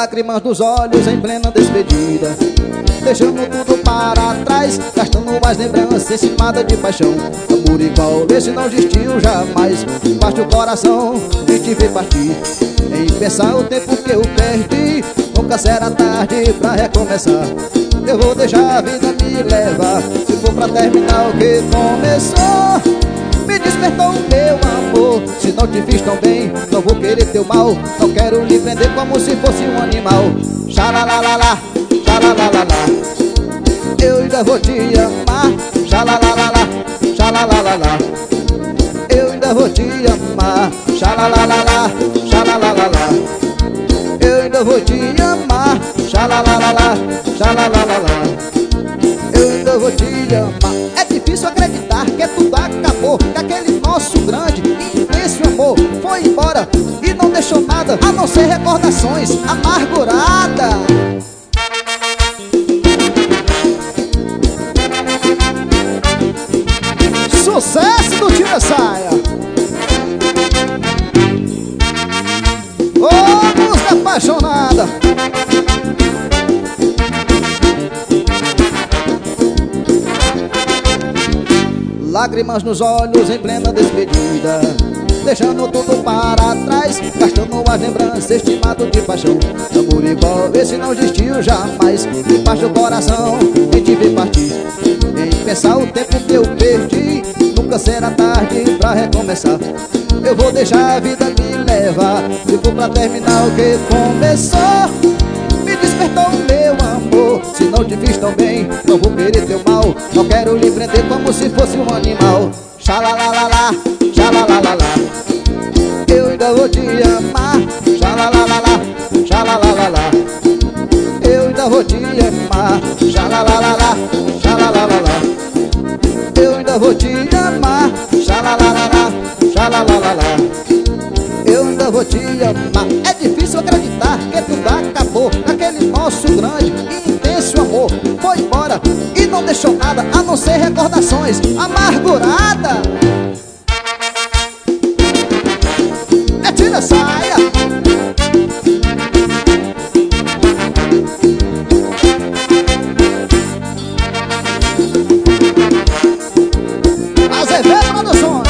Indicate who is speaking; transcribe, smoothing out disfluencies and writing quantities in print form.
Speaker 1: Lágrimas dos olhos em plena despedida, deixando tudo para trás, gastando mais lembranças encimadas de paixão. Amor igual esse não existiu jamais. Parte o coração de te ver partir, em pensar o tempo que eu perdi. Nunca será tarde pra recomeçar. Eu vou deixar a vida me levar, se for pra terminar o que começou. Me despertou o meu amor, se não te fiz tão bem, não vou querer teu mal. Não quero lhe prender como se fosse um animal. Xalalalala, xalalalala, eu ainda vou te amar. Xalalalala, xalalalala, eu ainda vou te amar. Xalalalala, xalalalala, eu ainda vou te amar. Xalalalala, xalalalala, eu ainda vou te amar. É difícil acreditar que tudo acabou, que aquele nosso grande e intenso amor foi embora e não deixou nada a não ser recordações amarguradas. Sucesso do Tira Saia. Ô, música apaixonada. Lágrimas nos olhos em plena despedida, deixando tudo para trás, gastando as lembranças estimado de paixão. Amor igual esse não existiu jamais. Me parte o coração em te ver partir, em pensar o tempo que eu perdi. Nunca será tarde pra recomeçar. Eu vou deixar a vida me levar, se for pra terminar o que começou. Me despertou o meu amor, se não te fiz tão bem, não vou querer teu mal. Não quero lhe prender como se fosse um animal. Xalalalala, xalalalala, eu ainda vou te amar. Xalalalala, xalalalala, eu ainda vou te amar. Xalalalala, xalalalala, eu ainda vou te amar. Xalalalala, xalalalala, eu ainda vou te amar. É difícil acreditar que tudo acabou, aquele nosso grande e intenso amor foi embora e não deixou nada a não ser recordações amarguradas. É Tira Saia. Azevedo Produções.